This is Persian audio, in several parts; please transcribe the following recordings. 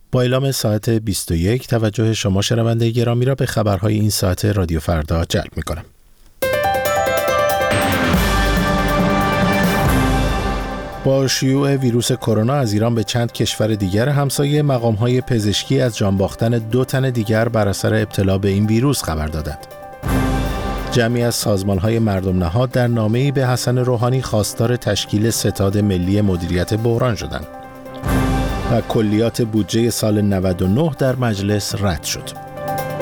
با اعلام ساعت 21 توجه شما شنونده گرامی را به خبرهای این ساعت رادیو فردا جلب می‌کنم. با شیوع ویروس کرونا از ایران به چند کشور دیگر همسایه، مقام‌های پزشکی از جان باختن 2 تن دیگر بر اثر ابتلا به این ویروس خبر دادند. جمعی از سازمان‌های مردم نهاد در نامه‌ای به حسن روحانی خواستار تشکیل ستاد ملی مدیریت بحران شدند و کلیات بودجه سال 99 در مجلس رد شد.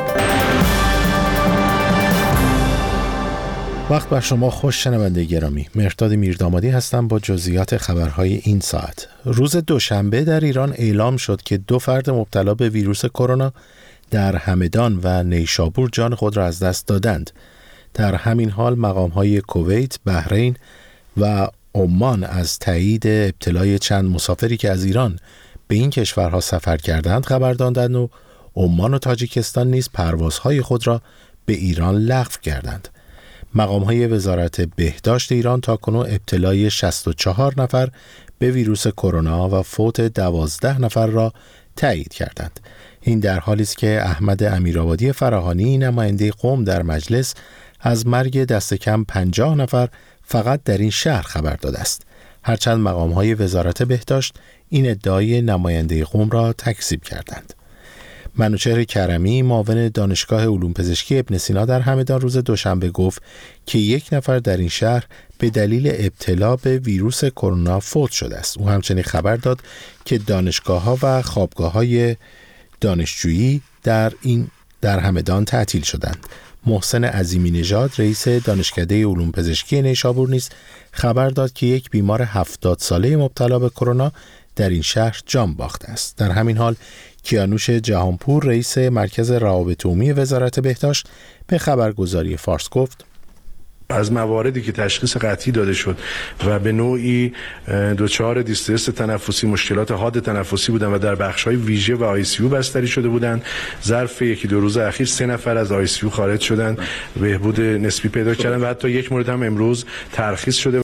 وقت بر شما خوش شنونده گرامی. مهرداد میردامادی هستم با جزئیات خبرهای این ساعت. روز دوشنبه در ایران اعلام شد که 2 فرد مبتلا به ویروس کرونا در همدان و نیشابور جان خود را از دست دادند. در همین حال مقام‌های کویت، بحرین و عمان از تایید ابتلای چند مسافری که از ایران به این کشورها سفر کردند خبر دادند و عمان و تاجیکستان نیز پروازهای خود را به ایران لغو کردند. مقام‌های وزارت بهداشت ایران تاکنون ابتلای 64 نفر به ویروس کرونا و فوت 12 نفر را تایید کردند. این در حالی است که احمد امیرآبادی فراهانی نماینده قم در مجلس از مرگ دست کم 50 نفر فقط در این شهر خبر داده است. هرچند مقام‌های وزارت بهداشت این ادعای نماینده قم را تکذیب کردند. منوچهر کرمی معاون دانشگاه علوم پزشکی ابن سینا در همدان روز دوشنبه گفت که 1 نفر در این شهر به دلیل ابتلا به ویروس کرونا فوت شده است. او همچنین خبر داد که دانشگاه‌ها و خوابگاه‌های دانشجویی در همدان تعطیل شدند. محسن عظیمی نژاد رئیس دانشکده علوم پزشکی نیشابور نیز خبر داد که 1 بیمار 70 ساله مبتلا به کرونا در این شهر جان باخته است. در همین حال کیانوش جهانپور رئیس مرکز روابط عمومی وزارت بهداشت به خبرگزاری فارس گفت: از مواردی که تشخیص قطعی داده شد و به نوعی دچار دیسترس تنفسی، مشکلات حاد تنفسی بودند و در بخش‌های ویژه و آی سی یو بستری شده بودند، ظرف 1-2 روز اخیر 3 نفر از آی سی یو خارج شدند، بهبود نسبی پیدا کردند و حتی 1 مورد هم امروز ترخیص شده.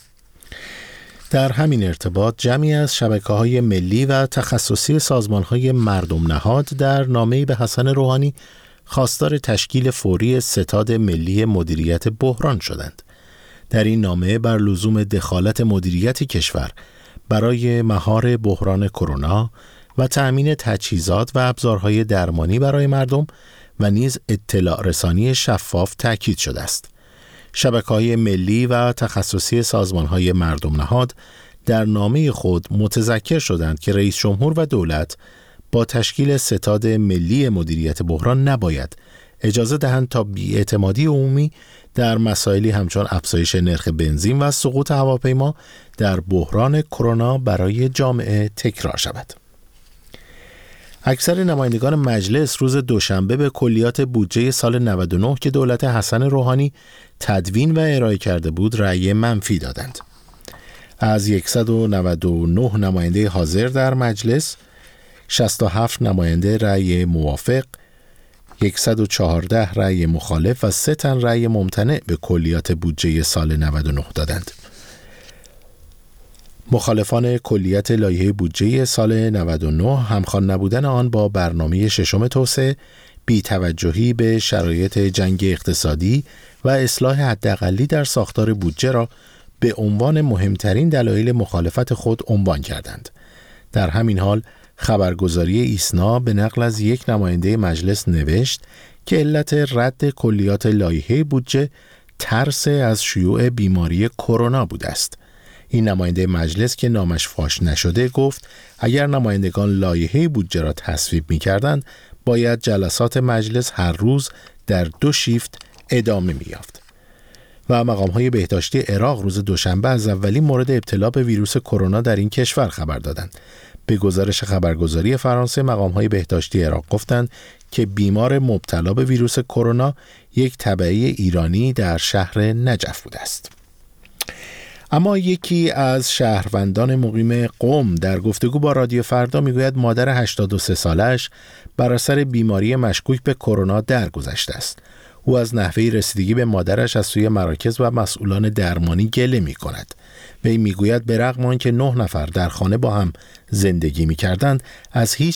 در همین ارتباط جمعی از شبکه‌های ملی و تخصصی سازمان‌های مردم نهاد در نامه‌ای به حسن روحانی خواستار تشکیل فوری ستاد ملی مدیریت بحران شدند. در این نامه بر لزوم دخالت مدیریت کشور برای مهار بحران کرونا و تأمین تجهیزات و ابزارهای درمانی برای مردم و نیز اطلاع رسانی شفاف تاکید شده است. شبکه‌های ملی و تخصصی سازمان‌های مردم نهاد در نامه خود متذکر شدند که رئیس جمهور و دولت با تشکیل ستاد ملی مدیریت بحران نباید اجازه دهند تا بی‌اعتمادی عمومی در مسائلی همچون افزایش نرخ بنزین و سقوط هواپیما در بحران کرونا برای جامعه تکرار شود. اکثر نمایندگان مجلس روز دوشنبه به کلیات بودجه سال 99 که دولت حسن روحانی تدوین و ارائه کرده بود رأی منفی دادند. از 199 نماینده حاضر در مجلس 67 نماینده رأی موافق، 114 رأی مخالف و 3 تن رأی ممتنع به کلیات بودجه سال 99 دادند. مخالفان کلیت لایحه بودجه سال 99 همخوان نبودن آن با برنامه ششم توسعه، بی‌توجهی به شرایط جنگ اقتصادی و اصلاح حداقلی در ساختار بودجه را به عنوان مهمترین دلایل مخالفت خود عنوان کردند. در همین حال خبرگزاری ایسنا به نقل از 1 نماینده مجلس نوشت که علت رد کلیات لایحه بودجه ترس از شیوع بیماری کرونا بوده است. این نماینده مجلس که نامش فاش نشده گفت اگر نمایندگان لایحه بودجه را تصویب می‌کردند باید جلسات مجلس هر روز در 2 شیفت ادامه می‌یافت. و مقام‌های بهداشتی عراق روز دوشنبه از اولین مورد ابتلا به ویروس کرونا در این کشور خبر دادند. به گزارش خبرگزاری فرانسه مقام‌های بهداشتی عراق گفتند که بیمار مبتلا به ویروس کرونا یک تبعی ایرانی در شهر نجف بوده است. اما یکی از شهروندان مقیم قم در گفتگو با رادیو فردا میگوید مادر 83 سالش بر اثر بیماری مشکوک به کرونا درگذشته است. او از نحوه رسیدگی به مادرش از سوی مراکز و مسئولان درمانی گله می کند. وی میگوید به رغم آنکه 9 نفر در خانه با هم زندگی می کردند از هیچ